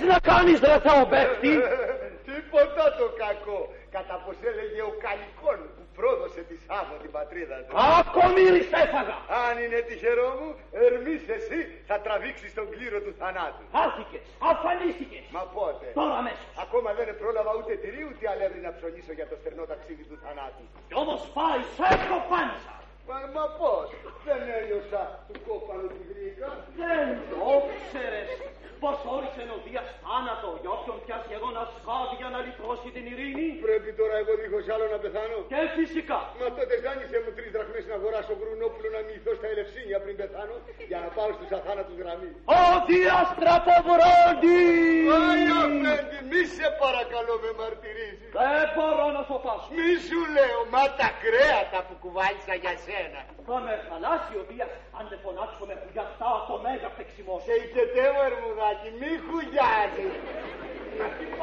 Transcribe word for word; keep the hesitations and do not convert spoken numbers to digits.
να κάνεις ρε θεομπέχτη? Τίποτα το κακό. Κατά πως έλεγε ο Καλικών που πρόδωσε τη Σάββο την πατρίδα του. Κακομοίρης έφαγα. Αν είναι τυχερό μου, Ερμής εσύ θα τραβήξεις τον κλήρο του θανάτου. Χάθηκες, αφανίστηκες. Μα πότε? Τώρα αμέσως. Ακόμα δεν πρόλαβα ούτε τυρί ούτε αλεύρι να ψωνίσω για το στερνό ταξίδι του θανάτου. Κι όμως πάει, σε κοπάνισα. Μα, μα πώς? Δεν έλειωσα του κόπανου τη γρήκα. Δεν το ξέρες πως όρισε ο Δίας θάνατο για όποιον πιάσει εγώ να σκάβει για να λυτρώσει την ειρήνη? Πρέπει τώρα εγώ δίχως άλλο να πεθάνω? Και φυσικά. Μα τότε ζάνισε μου τρεις δραχμές να αγοράσω Γρουνόπουλο να μυηθώ στα Ελευσίνια πριν πεθάνω για να πάω στους αθάνατους γραμμή. Ο Δίας στρατοβρόντι! Άγια Αφέντη, μη σε παρακαλώ με μαρτυρήσεις. Δεν μπορώ να σοπάσω. Μη σου λέω, μα τα κρέατα που κουβάλισα για σένα. Θα με χαλάσει ο Δίας αν δεν φωνάξω με χουγιαστά το μέγα παίξιμό. Σε ηκετεύω Ερμουδάκη, μη χουγιάζεις.